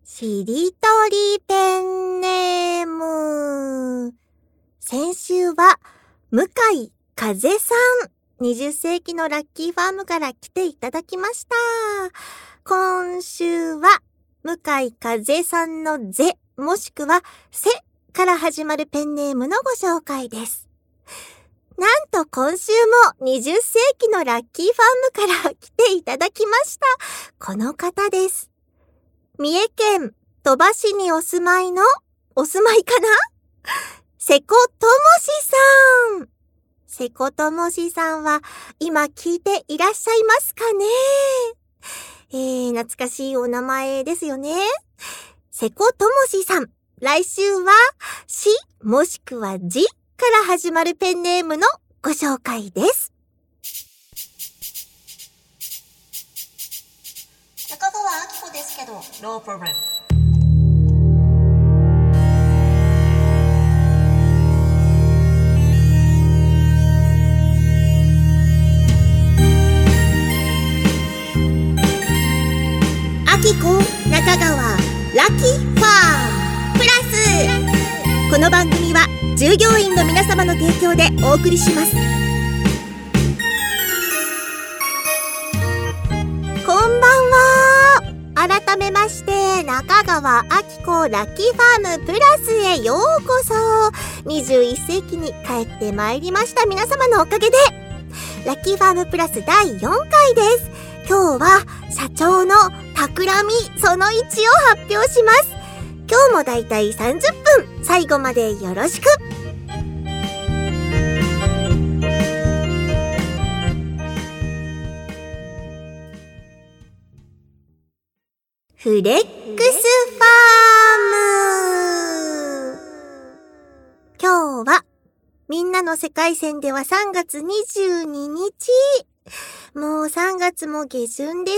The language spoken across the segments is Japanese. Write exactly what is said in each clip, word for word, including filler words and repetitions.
しりとりペンネーム。先週は向井風さん、にじゅっ世紀のラッキーファームから来ていただきました。今週は向井風さんのぜもしくはせから始まるペンネームのご紹介です。なんと今週もにじゅっ世紀のラッキーファームから来ていただきました。この方です。三重県鳥羽市にお住まいの、お住まいかな瀬古ともしさん。瀬古ともしさんは今聞いていらっしゃいますかね。えー、懐かしいお名前ですよね。瀬古ともしさん。来週はしもしくはじから始まるペンネームのご紹介です。中川明子ですけど、ノープロブレム。明子、中川、ラッキーファームプラス。この番組は従業員の皆様の提供でお送りします。こんばんは。改めまして中川明子ラッキーファームプラスへようこそ。にじゅういっ世紀に帰ってまいりました。皆様のおかげでラッキーファームプラスだいよんかいです。今日は社長の企みそのいちを発表します。今日もだいたいさんじゅっぷん、最後までよろしく。フレックスファーム。今日はみんなの世界線ではさんがつにじゅうににち。もうさんがつも下旬です。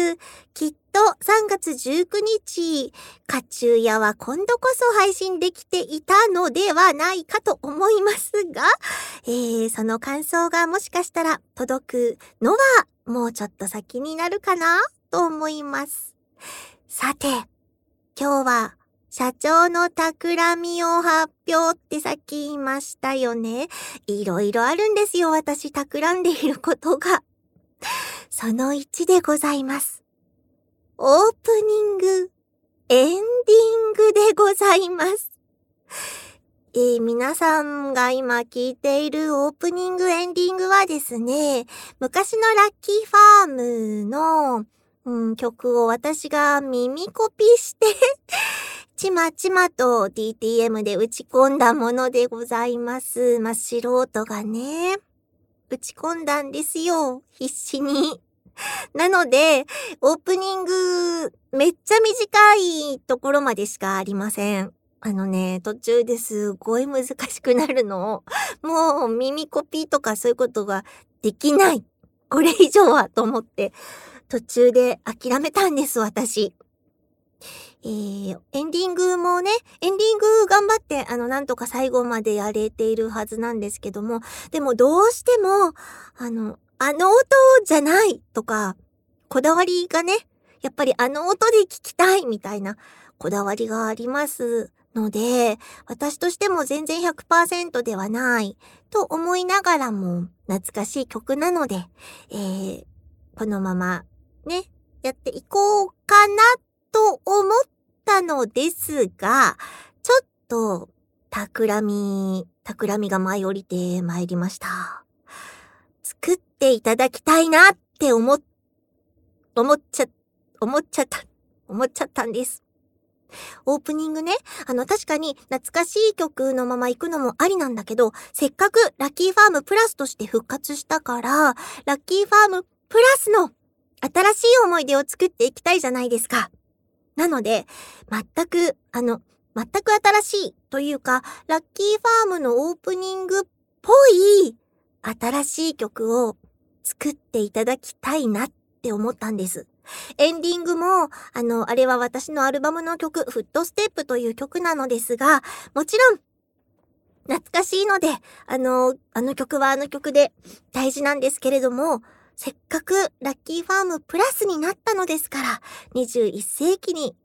きっとさんがつじゅうくにち、カチューヤは今度こそ配信できていたのではないかと思いますが、えー、その感想がもしかしたら届くのはもうちょっと先になるかなと思います。さて、今日は社長の企みを発表ってさっき言いましたよね。いろいろあるんですよ、私企んでいることが。そのいちでございます。オープニング、エンディングでございます。えー、皆さんが今聞いているオープニング、エンディングはですね、昔のラッキーファームの、うん、曲を私が耳コピーしてちまちまと ディーティーエム で打ち込んだものでございます。まあ、素人がね、打ち込んだんですよ。必死に。なので、オープニング、めっちゃ短いところまでしかありません。あのね、途中ですごい難しくなるの。もう耳コピーとかそういうことができない。これ以上はと思って、途中で諦めたんです、私。えー、エンディングもね、エンディング頑張って、あの、なんとか最後までやれているはずなんですけども、でもどうしても、あの、あの音じゃないとか、こだわりがね、やっぱりあの音で聞きたいみたいなこだわりがありますので、私としても全然 ひゃくパーセント ではないと思いながらも懐かしい曲なので、えー、このままね、やっていこうかなと思ったのですが、ちょっと、企み、企みが舞い降りてまいりました。作っていただきたいなって思っ、思っちゃ、思っちゃった、思っちゃったんです。オープニングね、あの確かに懐かしい曲のまま行くのもありなんだけど、せっかくラッキーファームプラスとして復活したから、ラッキーファームプラスの新しい思い出を作っていきたいじゃないですか。なので、全く、あの、全く新しいというか、ラッキーファームのオープニングっぽい新しい曲を作っていただきたいなって思ったんです。エンディングも、あの、あれは私のアルバムの曲、フットステップという曲なのですが、もちろん、懐かしいので、あの、あの曲はあの曲で大事なんですけれども、せっかくラッキーファームプラスになったのですから、にじゅういっ世紀に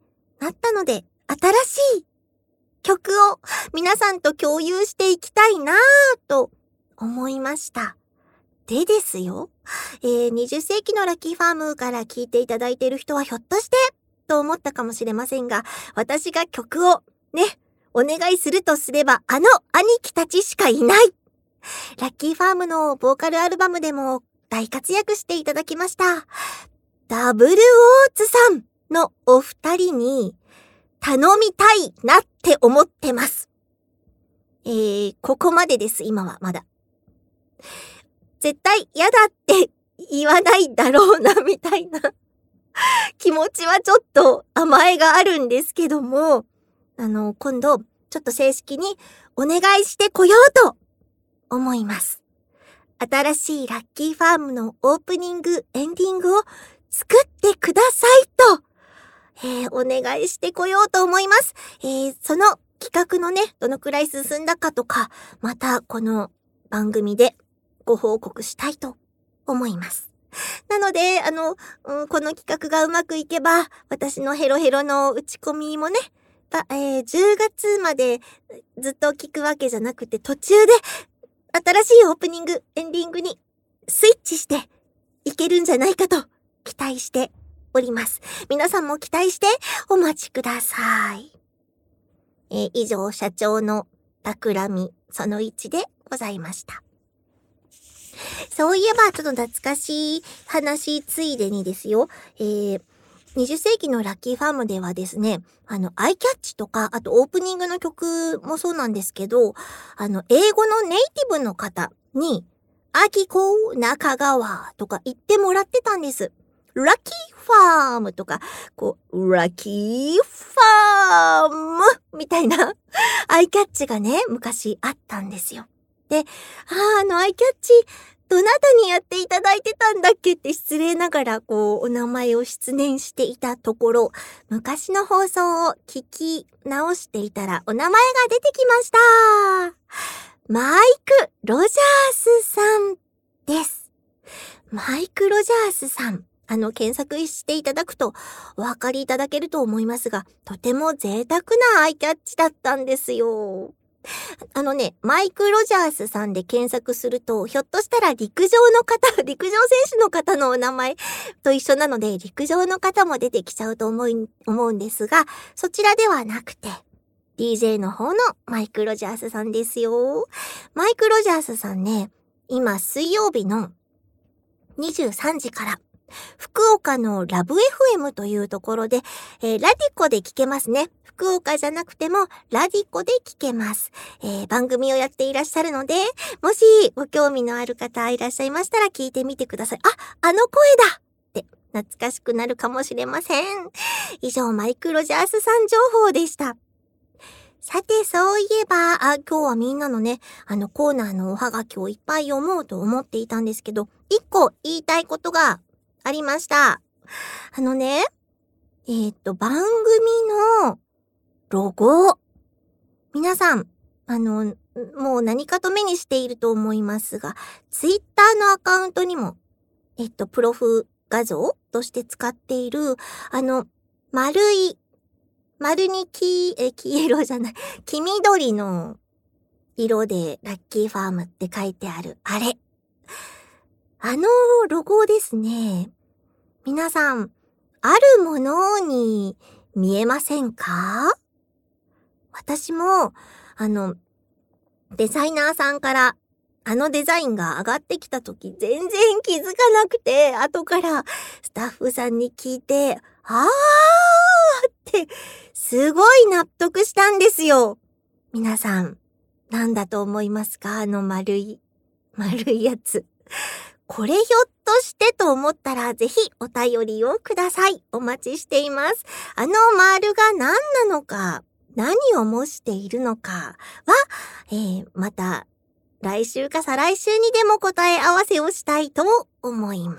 なったので、新しい曲を皆さんと共有していきたいなぁと思いました。でですよ、えー、にじゅっ世紀のラッキーファームから聞いていただいている人はひょっとしてと思ったかもしれませんが、私が曲をね、お願いするとすれば、あの兄貴たちしかいない。ラッキーファームのボーカルアルバムでも大活躍していただきました。ダブルオーツさんのお二人に頼みたいなって思ってます。えー、ここまでです、今はまだ。絶対嫌だって言わないだろうな、みたいな気持ちはちょっと甘えがあるんですけども、あの、今度、ちょっと正式にお願いしてこようと思います。新しいラッキーファームのオープニング、エンディングを作ってくださいと、えー、お願いしてこようと思います。えー、その企画のね、どのくらい進んだかとか、またこの番組でご報告したいと思います。なので、あの、うん、この企画がうまくいけば、私のヘロヘロの打ち込みもね、えー、じゅうがつまでずっと聞くわけじゃなくて、途中で新しいオープニング、エンディングにスイッチしていけるんじゃないかと期待しております。皆さんも期待してお待ちください。えー、以上、社長の企みそのいちでございました。そういえば、ちょっと懐かしい話ついでにですよ。えー、にじゅっ世紀のラッキーファームではですね、あの、アイキャッチとか、あとオープニングの曲もそうなんですけど、あの、英語のネイティブの方に、アキコ中川とか言ってもらってたんです。ラッキーファームとか、こう、ラッキーファームみたいなアイキャッチがね、昔あったんですよ。で、あー、あのアイキャッチ、どなたにやっていただいてたんだっけって失礼ながらこうお名前を失念していたところ、昔の放送を聞き直していたらお名前が出てきました。マイク・ロジャースさんです。マイク・ロジャースさん。あの、検索していただくとお分かりいただけると思いますが、とても贅沢なアイキャッチだったんですよ。あのね、マイク・ロジャースさんで検索すると、ひょっとしたら陸上の方、陸上選手の方のお名前と一緒なので、陸上の方も出てきちゃうと思い、思うんですが、そちらではなくて、ディージェー の方のマイク・ロジャースさんですよ。マイク・ロジャースさんね、今水曜日のにじゅうさんじから、福岡のラブ エフエム というところで、えー、ラディコで聞けますね。福岡じゃなくてもラディコで聞けます、えー。番組をやっていらっしゃるので、もしご興味のある方いらっしゃいましたら聞いてみてください。あ、あの声だって懐かしくなるかもしれません。以上、マイク・ロジャースさん情報でした。さて、そういえば、あ、今日はみんなのね、あのコーナーのおはがきをいっぱい読もうと思っていたんですけど、一個言いたいことがありました。あのね、えー、っと、番組のロゴ。皆さん、あの、もう何かと目にしていると思いますが、ツイッターのアカウントにも、えっと、プロフ画像として使っている、あの、丸い、丸に黄、え、黄色じゃない、黄緑の色でラッキーファームって書いてある、あれ。あのロゴですね。皆さん、あるものに見えませんか？私も、あの、デザイナーさんからあのデザインが上がってきたとき全然気づかなくて、後からスタッフさんに聞いて、あーってすごい納得したんですよ。皆さん、なんだと思いますか？あの丸い、丸いやつ。これひょっとしてと思ったらぜひお便りをください。お待ちしています。あの丸が何なのか、何を模しているのかは、えー、また来週か再来週にでも答え合わせをしたいと思います。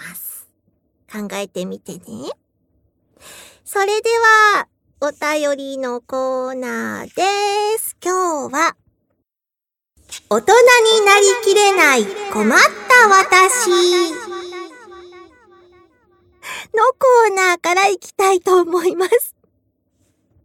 考えてみてね。それではお便りのコーナーです。今日は大人になりきれない困った私のコーナーから行きたいと思います。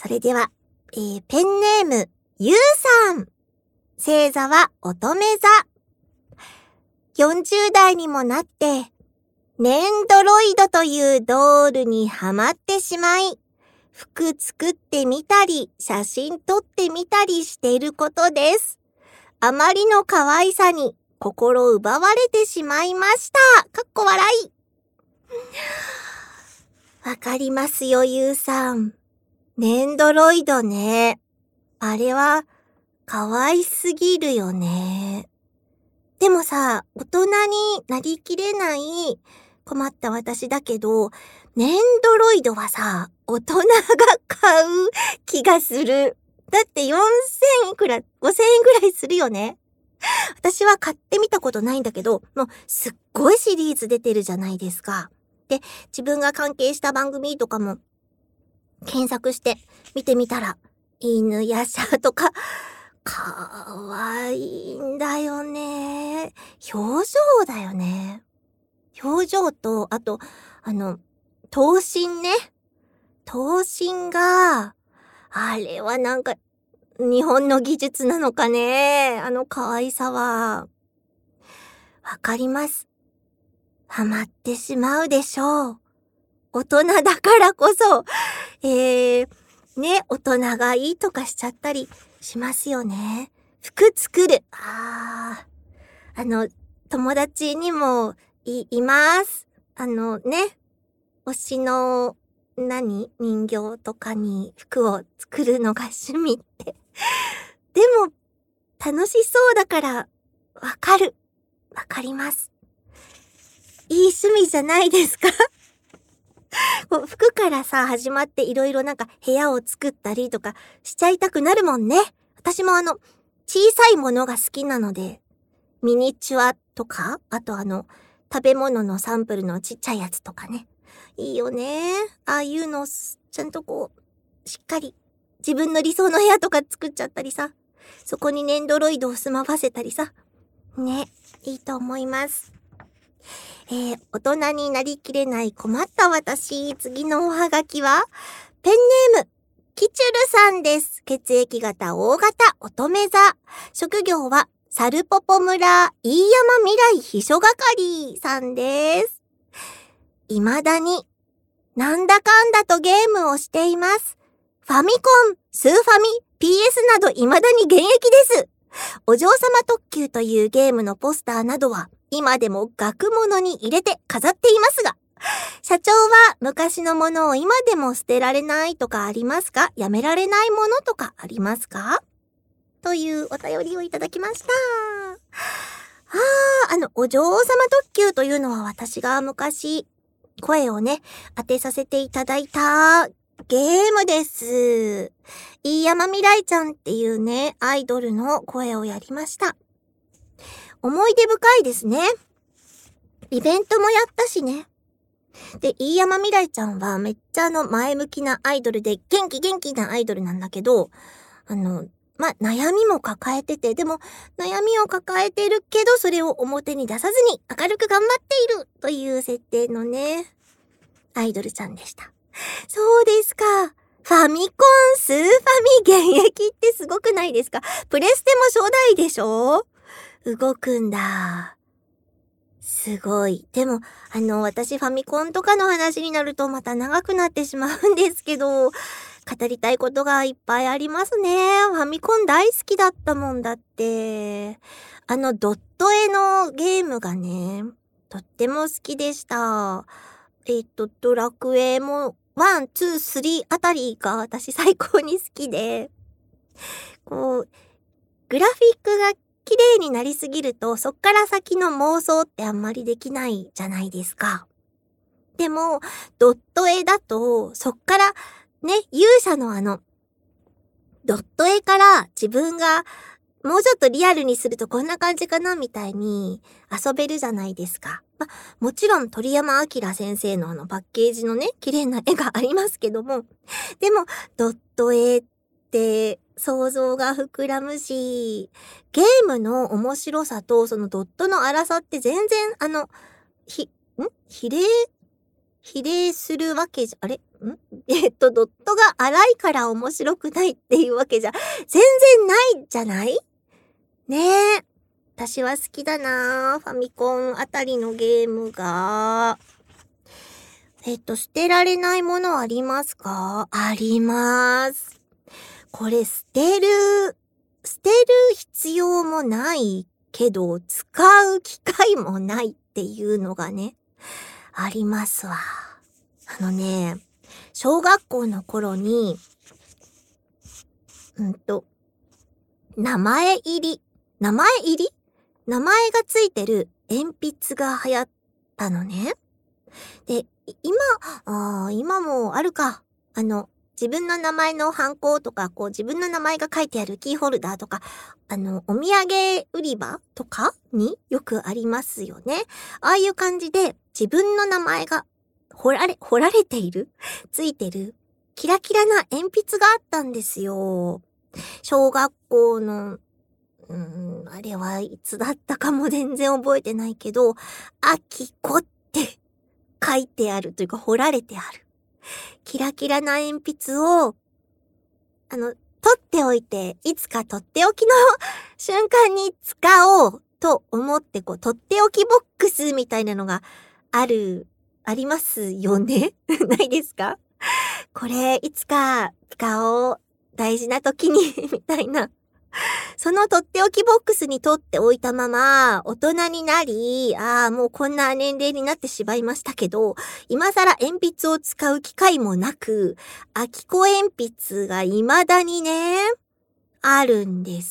それでは、えー、ペンネーム、ゆうさん。星座は乙女座。よんじゅう代にもなって、ネンドロイドというドールにハマってしまい、服作ってみたり、写真撮ってみたりしていることです。あまりの可愛さに心奪われてしまいました。かっこ笑い。わかりますよ、ゆうさん。ネンドロイドね。あれは、可愛すぎるよね。でもさ、大人になりきれない困った私だけど、ネンドロイドはさ、大人が買う気がする。だってよんせんいくら、ごせんえんぐらいするよね。私は買ってみたことないんだけど、もうすっごいシリーズ出てるじゃないですか。で、自分が関係した番組とかも検索して見てみたら、犬やしゃとか、かわいいんだよね。表情だよね。表情と、あと、あの、頭身ね。頭身が、あれはなんか、日本の技術なのかね。あの可愛さは。わかります。ハマってしまうでしょう。大人だからこそ、えー、ね、大人がいいとかしちゃったりしますよね。服作る。あー、あの、友達にもい、います。あのね、推しの、何人形とかに服を作るのが趣味って。でも、楽しそうだから、わかる。わかります。いい趣味じゃないですかこう服からさ、始まっていろいろなんか部屋を作ったりとかしちゃいたくなるもんね。私もあの、小さいものが好きなので、ミニチュアとか、あとあの、食べ物のサンプルのちっちゃいやつとかね。いいよね。ああいうの、ちゃんとこう、しっかり、自分の理想の部屋とか作っちゃったりさ、そこにネンドロイドを住まわせたりさ。ね、いいと思います。えー、大人になりきれない困った私。次のおはがきは、ペンネーム、キチュルさんです。血液型大型乙女座。職業は、サルポポ村飯山未来秘書係さんです。未だに、なんだかんだとゲームをしています。ファミコン、スーファミ、ピーエス など未だに現役です。お嬢様特急というゲームのポスターなどは、今でも額物に入れて飾っていますが、社長は昔のものを今でも捨てられないとかありますか？やめられないものとかありますか？というお便りをいただきました。あー、あの、お嬢様特急というのは私が昔、声をね、当てさせていただいたゲームです。飯山未来ちゃんっていうね、アイドルの声をやりました。思い出深いですね。イベントもやったしね。で、飯山未来ちゃんはめっちゃあの前向きなアイドルで元気元気なアイドルなんだけど、あの、まあ、悩みも抱えてて、でも悩みを抱えてるけどそれを表に出さずに明るく頑張っているという設定のね、アイドルちゃんでした。そうですか。ファミコン、スーファミ現役ってすごくないですか？プレステも初代でしょ？動くんだ。すごい。でも、あの、私ファミコンとかの話になるとまた長くなってしまうんですけど、語りたいことがいっぱいありますね。ファミコン大好きだったもんだって。あの、ドット絵のゲームがね、とっても好きでした。えっと、ドラクエも、ワン、ツー、スリーあたりが私最高に好きで、こう、グラフィックが綺麗になりすぎると、そっから先の妄想ってあんまりできないじゃないですか。でも、ドット絵だと、そっから、ね、勇者のあの、ドット絵から自分がもうちょっとリアルにするとこんな感じかなみたいに遊べるじゃないですか。ま、もちろん鳥山明先生のあのパッケージのね、綺麗な絵がありますけども、でも、ドット絵って想像が膨らむし、ゲームの面白さとそのドットの粗さって全然あの、ひ、ん比例比例するわけじゃ、あれんえっと、ドットが荒いから面白くないっていうわけじゃ、全然ないじゃないねえ。私は好きだなファミコンあたりのゲームが。えっと、捨てられないものありますか？あります。これ捨てる、捨てる必要もないけど、使う機会もないっていうのがね、ありますわ。あのね、小学校の頃に、うんと、名前入り、名前入り名前がついてる鉛筆が流行ったのね。で、今、あ今もあるか。あの、自分の名前のハンコとか、こう自分の名前が書いてあるキーホルダーとか、あの、お土産売り場とかによくありますよね。ああいう感じで自分の名前が彫られ、彫られているついてるキラキラな鉛筆があったんですよ。小学校の、うーん、あれはいつだったかも全然覚えてないけど、あきこって書いてあるというか彫られてある。キラキラな鉛筆を、あの、取っておいて、いつか取っておきの瞬間に使おうと思って、こう、取っておきボックスみたいなのがある、ありますよねないですか？これ、いつか使おう。大事な時にみたいな。そのとっておきボックスに取っておいたまま、大人になり、ああ、もうこんな年齢になってしまいましたけど、今更鉛筆を使う機会もなく、空き子鉛筆が未だにね、あるんです。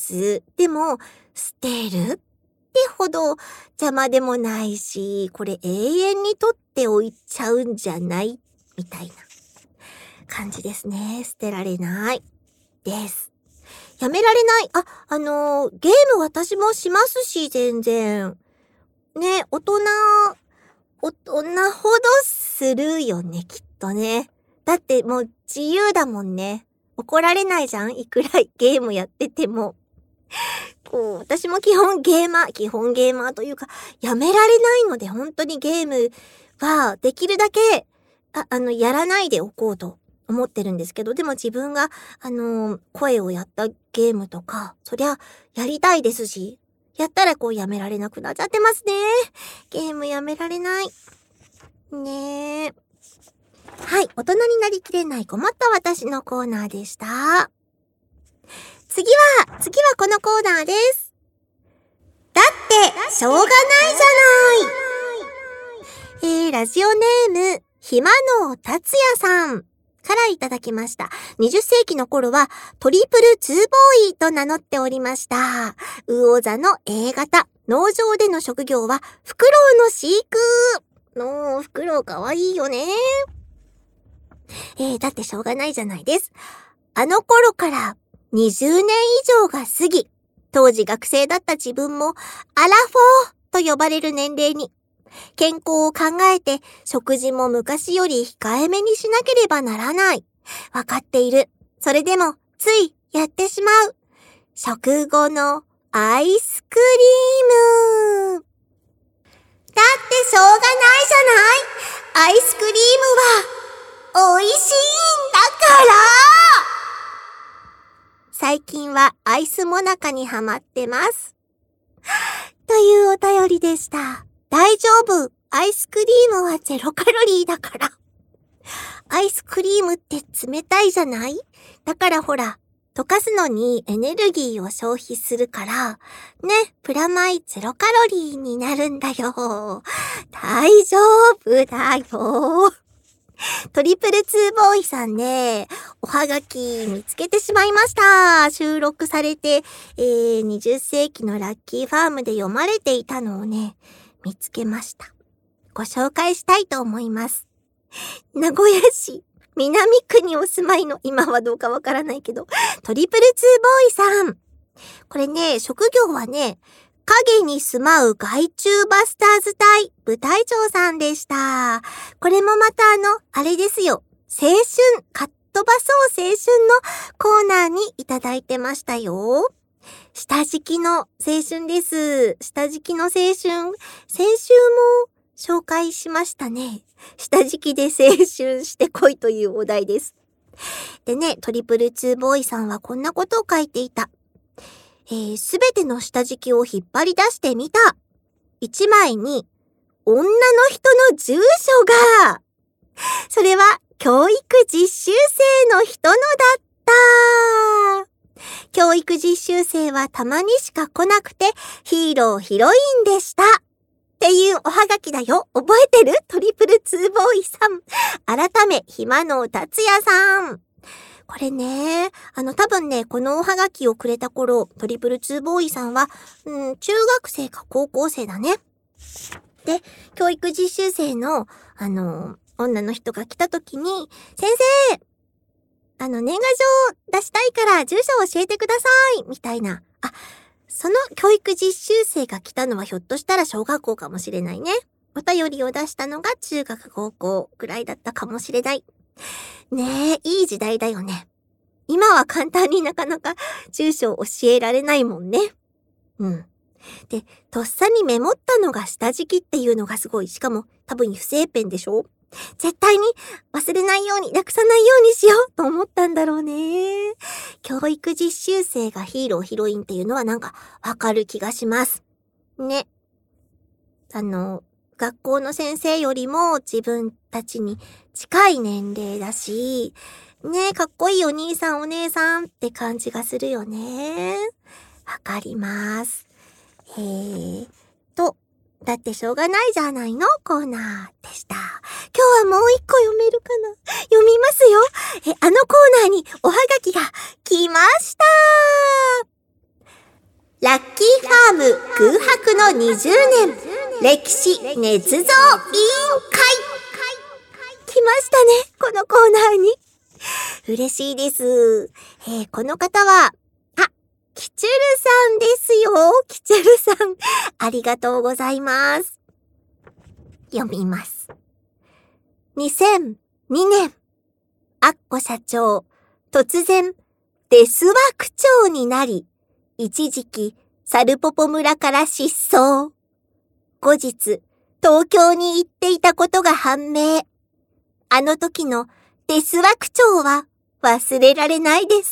でも、捨てるってほど邪魔でもないし、これ永遠に取っておいちゃうんじゃないみたいな感じですね。捨てられないです。やめられない。あ、あのー、ゲーム私もしますし、全然。ね、大人、大人ほどするよね、きっとね。だってもう自由だもんね。怒られないじゃん、いくらゲームやってても。こう、私も基本ゲーマー、基本ゲーマーというか、やめられないので、本当にゲームはできるだけ、あ、あの、やらないでおこうと。思ってるんですけど、でも自分が、あのー、声をやったゲームとか、そりゃ、やりたいですし、やったらこうやめられなくなっちゃってますね。ゲームやめられない。ねえ。はい、大人になりきれない困った私のコーナーでした。次は、次はこのコーナーです。だって、しょうがないじゃない。えー、ラジオネーム、ひまのたつやさん。からいただきました。はたち世紀の頃はトリプルツーボーイと名乗っておりました。魚座の A 型。農場での職業はフクロウの飼育。のフクロウかわいいよね。えー、だってしょうがないじゃないです。あの頃からにじゅうねん以上が過ぎ、当時学生だった自分もアラフォーと呼ばれる年齢に、健康を考えて食事も昔より控えめにしなければならない。わかっている。それでもついやってしまう。食後のアイスクリーム。だってしょうがないじゃない。アイスクリームは美味しいんだから。最近はアイスモナカにハマってます。というお便りでした。大丈夫。アイスクリームはゼロカロリーだから。アイスクリームって冷たいじゃない？だからほら、溶かすのにエネルギーを消費するから、ね、プラマイゼロカロリーになるんだよ。大丈夫だよ。トリプルツーボーイさんね、おはがき見つけてしまいました。収録されて、えー、はたち世紀のラッキーファームで読まれていたのをね、見つけました。ご紹介したいと思います。名古屋市南区にお住まいの、今はどうかわからないけど、トリプルツーボーイさん。これね、職業はね、影に住まう害虫バスターズ隊部隊長さんでした。これもまたあの、あれですよ。青春、かっ飛ばそう青春のコーナーにいただいてましたよ。下敷きの青春です。下敷きの青春。先週も紹介しましたね。下敷きで青春してこいというお題です。でね、トリプルツーボーイさんはこんなことを書いていた。えー、すべての下敷きを引っ張り出してみた。一枚に女の人の住所が。それは教育実習生の人のだった。教育実習生はたまにしか来なくてヒーローヒロインでした。っていうおはがきだよ。覚えてる？トリプルツーボーイさん。改め、暇の達也さん。これね、あの多分ね、このおはがきをくれた頃、トリプルツーボーイさんは、うん、中学生か高校生だね。で、教育実習生の、あの、女の人が来た時に、先生、あの、年賀状出したいから住所教えてくださいみたいな。あ、その教育実習生が来たのはひょっとしたら小学校かもしれないね。お便りを出したのが中学高校くらいだったかもしれない。ねえ、いい時代だよね。今は簡単になかなか住所を教えられないもんね。うん。で、とっさにメモったのが下敷きっていうのがすごい。しかも多分油性ペンでしょ？絶対に忘れないように、なくさないようにしようと思ったんだろうね。教育実習生がヒーローヒロインっていうのはなんかわかる気がします。ね。あの、学校の先生よりも自分たちに近い年齢だし、ね、かっこいいお兄さんお姉さんって感じがするよね。わかります。えーと、だってしょうがないじゃないのコーナーでした。今日はもう一個読めるかな？読みますよ。え、あのコーナーにおはがきが来ました。ラッキーファーム空白のにじゅうねん歴史捏造委員会。来ましたね、このコーナーに。嬉しいです。えー、この方は、あ、キチュルさんですよ。キチュルさん。ありがとうございます。読みます。にせんにねん、アッコ社長、突然、デスワ区長になり、一時期、サルポポ村から失踪。後日、東京に行っていたことが判明。あの時のデスワ区長は忘れられないです。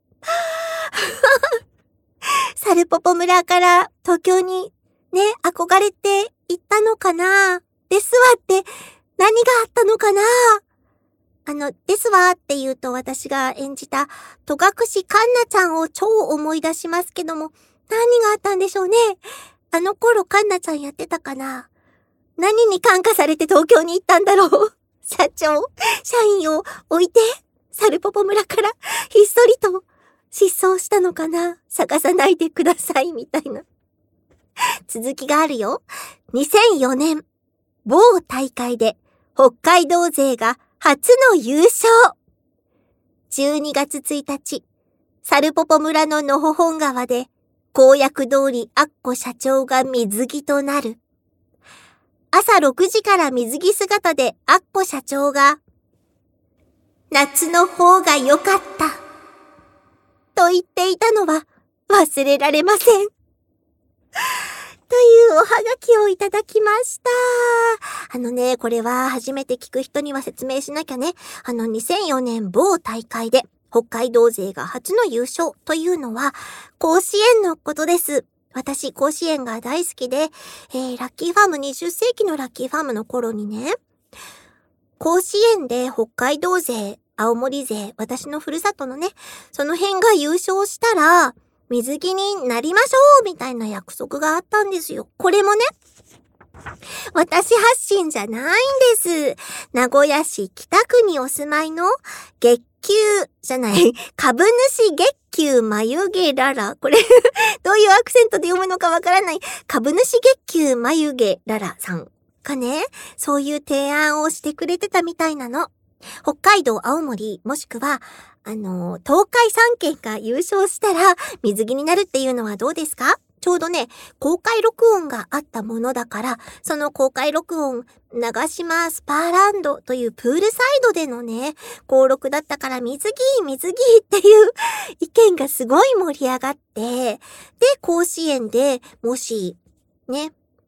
サルポポ村から東京にね、憧れて行ったのかな？デスワって何があったのかな？あの、デスワって言うと私が演じた戸隠環奈ちゃんを超思い出しますけども、何があったんでしょうね。あの頃環奈ちゃんやってたかな？何に感化されて東京に行ったんだろう？社長、社員を置いて、サルポポ村からひっそりと失踪したのかな？探さないでください、みたいな。続きがあるよ。にせんよねん、某大会で北海道勢が初の優勝。じゅうにがつついたち、サルポポ村ののほほん川で公約通りアッコ社長が水着となる。朝ろくじから水着姿でアッコ社長が、夏の方が良かった。と言っていたのは忘れられません。というおはがきをいただきました。あのね、これは初めて聞く人には説明しなきゃね。あのにせんよねん某大会で北海道勢が初の優勝というのは甲子園のことです。私、甲子園が大好きで、えー、ラッキーファームにじゅっせいきのラッキーファームの頃にね、甲子園で北海道勢、青森勢、私のふるさとのね、その辺が優勝したら、水着になりましょうみたいな約束があったんですよ。これもね、私発信じゃないんです。名古屋市北区にお住まいの月給じゃない、株主月給眉毛ララ。これ、どういうアクセントで読むのかわからない。株主月給眉毛ララさんがね、そういう提案をしてくれてたみたいなの。北海道、青森、もしくは、あの、東海さんけんが優勝したら水着になるっていうのはどうですか？ちょうどね、公開録音があったものだから、その公開録音、長島スパーランドというプールサイドでのね、登録だったから水着、水着っていう意見がすごい盛り上がって、で、甲子園でもし、ね、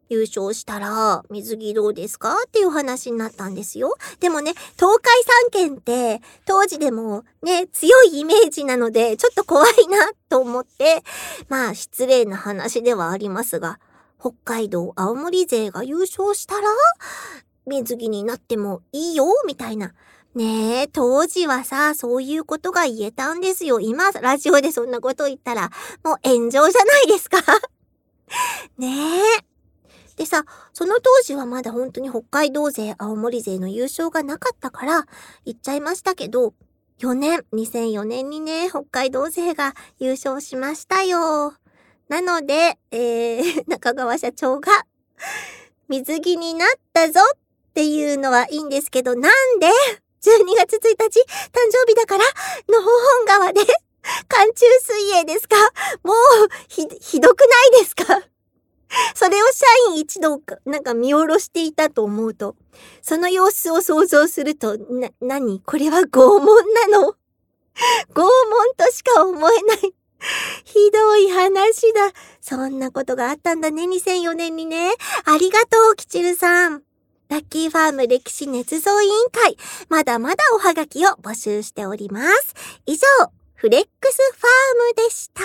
優勝したら水着どうですかっていう話になったんですよ。でもね、東海三県って当時でもね、強いイメージなのでちょっと怖いなと思って、まあ失礼な話ではありますが、北海道青森勢が優勝したら水着になってもいいよみたいな。ねえ、当時はさ、そういうことが言えたんですよ。今ラジオでそんなこと言ったらもう炎上じゃないですか。ねえ。でさ、その当時はまだ本当に北海道勢、青森勢の優勝がなかったから言っちゃいましたけど、よねん、にせんよねんにね、北海道勢が優勝しましたよ。なので、えー、中川社長が水着になったぞっていうのはいいんですけど、なんでじゅうにがつついたち誕生日だからのほほん川で寒中水泳ですか？もうひ、ひどくないですか？それを社員一同なんか見下ろしていたと思うと、その様子を想像すると、な、なにこれは拷問なの？拷問としか思えない。ひどい話だ。そんなことがあったんだね、にせんよねんにね。ありがとう、きちるさん。ラッキーファーム歴史捏造委員会、まだまだおはがきを募集しております。以上、フレックスファームでした。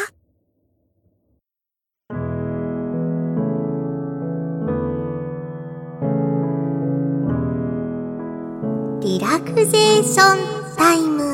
リラクゼーションタイム。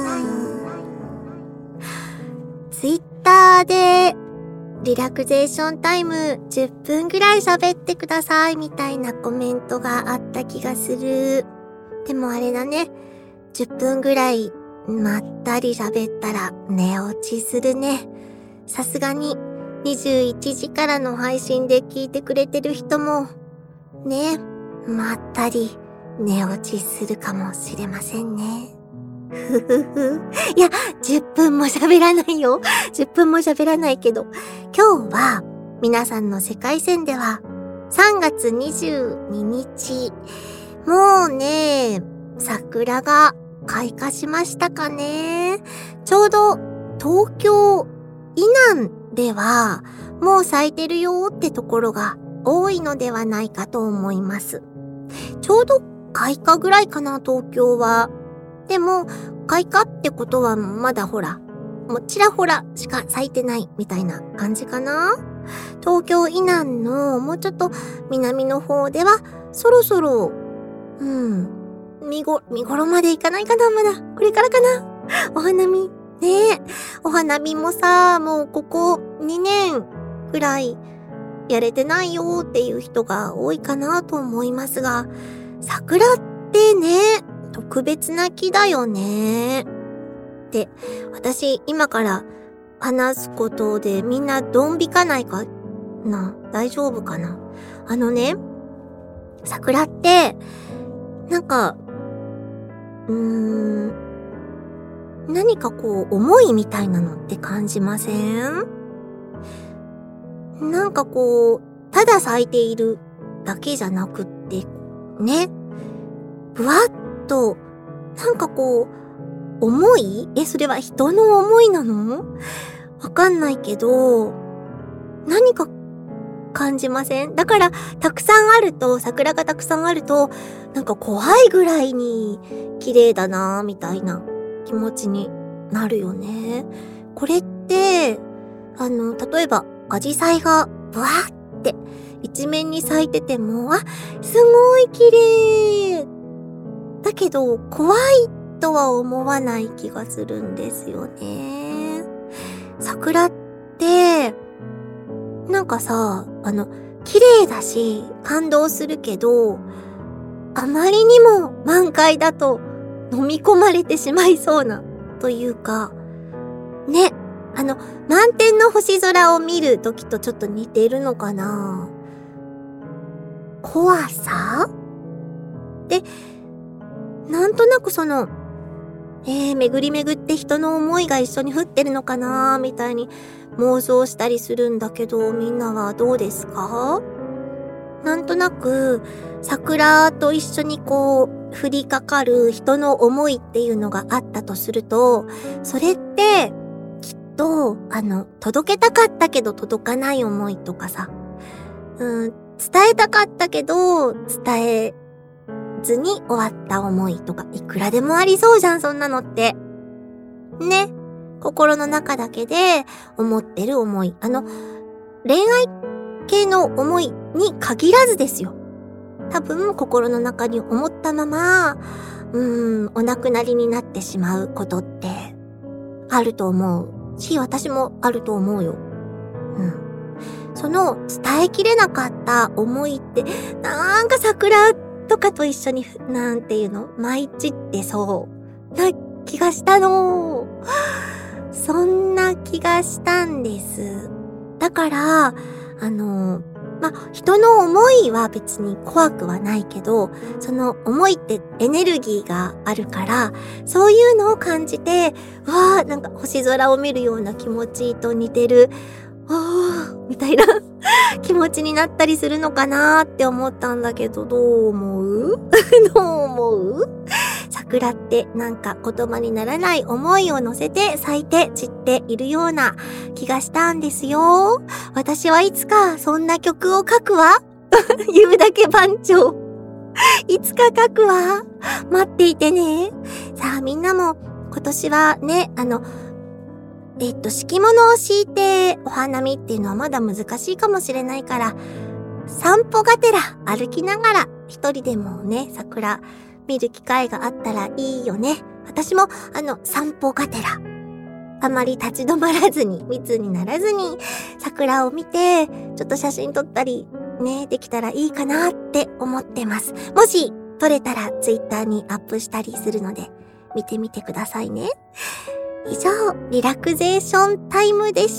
ツイッターでリラクゼーションタイムじゅっぷんぐらい喋ってくださいみたいなコメントがあった気がする。でもあれだね。じゅっぷんぐらいまったり喋ったら寝落ちするね。さすがににじゅういちじからの配信で聞いてくれてる人もね、まったり寝落ちするかもしれませんね。ふふふ。いや、じゅっぷんも喋らないよ。じゅっぷんも喋らないけど、今日は皆さんの世界線ではさんがつにじゅうににち、もうね、桜が開花しましたかね。ちょうど東京以南ではもう咲いてるよってところが多いのではないかと思います。ちょうど開花ぐらいかな、東京は。でも、開花ってことはまだほら、もうちらほらしか咲いてないみたいな感じかな。東京以南のもうちょっと南の方では、そろそろ、うん、見ご、見頃までいかないかな、まだ。これからかな。お花見。ねえ。お花見もさ、もうここにねんくらいやれてないよっていう人が多いかなと思いますが、桜ってね、特別な木だよね。で、私今から話すことでみんなドン引かないかな？大丈夫かな？あのね、桜って、なんか、うーん、何かこう思いみたいなのって感じません？なんかこう、ただ咲いているだけじゃなくって、ね、ぶわっと、なんかこう、思い？え、それは人の思いなの？わかんないけど、何か感じません？だから、たくさんあると、桜がたくさんあると、なんか怖いぐらいに綺麗だなみたいな気持ちになるよね。これって、あの、例えば、アジサイがブワーって一面に咲いてても、あ、すごい綺麗だけど怖いとは思わない気がするんですよね。桜ってなんかさ、あの綺麗だし感動するけど、あまりにも満開だと飲み込まれてしまいそうなというかね。あの、満天の星空を見るときとちょっと似てるのかな？怖さ？で、なんとなくその、えー、巡り巡って人の思いが一緒に降ってるのかなみたいに妄想したりするんだけど、みんなはどうですか？なんとなく、桜と一緒にこう、降りかかる人の思いっていうのがあったとすると、それって、と、あの、届けたかったけど届かない思いとかさ、うーん伝えたかったけど、伝えずに終わった思いとか、いくらでもありそうじゃん、そんなのって。ね。心の中だけで思ってる思い。あの、恋愛系の思いに限らずですよ。多分、心の中に思ったまま、うーん、お亡くなりになってしまうことって、あると思うし、私もあると思うよ。うん。その伝えきれなかった思いって、なんか桜とかと一緒に、なんていうの舞い散ってそうな気がしたの。そんな気がしたんです。だから、あの、ま、人の思いは別に怖くはないけど、その思いってエネルギーがあるから、そういうのを感じて、わー、なんか星空を見るような気持ちと似てる、あー、みたいな気持ちになったりするのかなーって思ったんだけど、どう思うどう思う桜ってなんか言葉にならない思いを乗せて咲いて散っているような気がしたんですよ。私はいつかそんな曲を書くわ。言うだけ番長。いつか書くわ。待っていてね。さあみんなも今年はね、あの、えっと、敷物を敷いてお花見っていうのはまだ難しいかもしれないから、散歩がてら歩きながら一人でもね、桜見る機会があったらいいよね。私もあの散歩がてら、あまり立ち止まらずに、密にならずに桜を見て、ちょっと写真撮ったりね、できたらいいかなって思ってます。もし撮れたらツイッターにアップしたりするので、見てみてくださいね。以上、リラクゼーションタイムでした。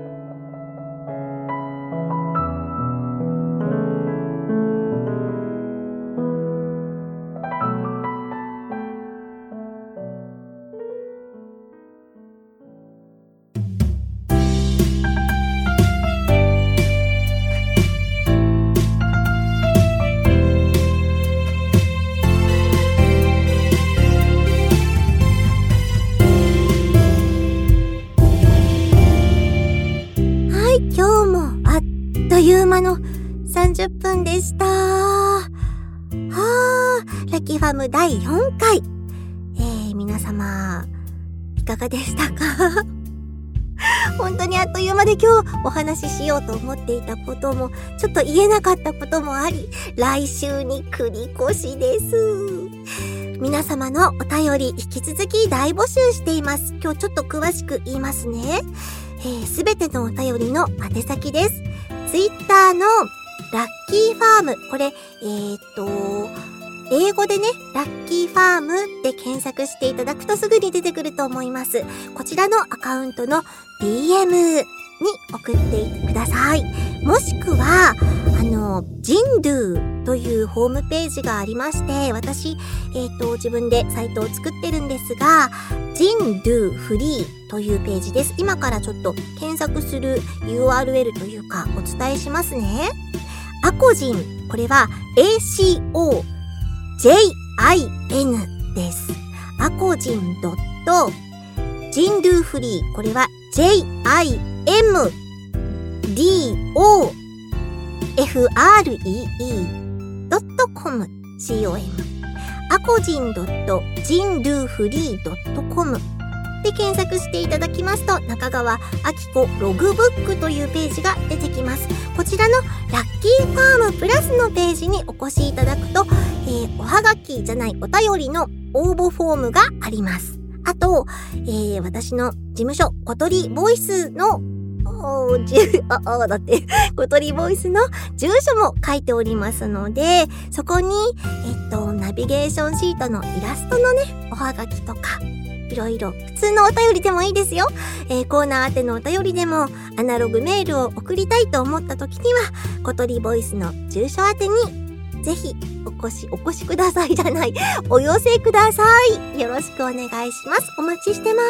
のさんじゅっぷんでした。はー、ラッキーファームだいよんかい。えー、皆様、いかがでしたか？本当にあっという間で今日お話ししようと思っていたことも、ちょっと言えなかったこともあり、来週に繰り越しです。皆様のお便り引き続き大募集しています。今日ちょっと詳しく言いますね。すべ、えー、てのお便りの宛先です。ツイッターのラッキーファーム、これ、えーっと、英語でね、ラッキーファームで検索していただくとすぐに出てくると思います。こちらのアカウントの ディーエム に送ってください。もしくは、あの、ジンドゥというホームページがありまして、私、えーっと、自分でサイトを作ってるんですが、ジンドゥフリーというページです。今からちょっと検索する ユーアールエル というかお伝えしますね。アコジン、これは エーシーオージェイアイエヌ です。アコジン ジンドゥフリー、これは ジェイアイエムディーオーエフアールイーイー ドットコム コム アコジン ジンドゥフリー ドットコム で検索していただきますと、中川明子ログブックというページが出てきます。こちらのラッキーファームプラスのページにお越しいただくと、えー、おはがきじゃないお便りの応募フォームがあります。あと、えー、私の事務所小鳥ボイスのおじああだって小鳥ボイスの住所も書いておりますので、そこにえっとナビゲーションシートのイラストのねおはがきとかいろいろ普通のお便りでもいいですよ、えー、コーナー宛てのお便りでもアナログメールを送りたいと思った時には小鳥ボイスの住所宛てにぜひお越しお越しくださいじゃないお寄せください。よろしくお願いします。お待ちしてます。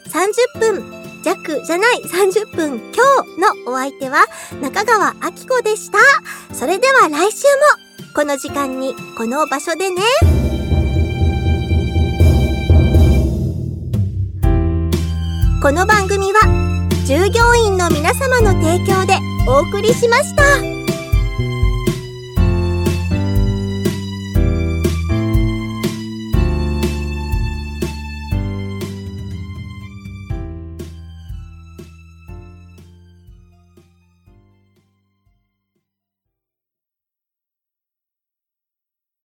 さんじゅっぷん弱じゃないさんじゅっぷん今日のお相手は中川明子でした。それでは来週もこの時間にこの場所でね。この番組は従業員の皆様の提供でお送りしました。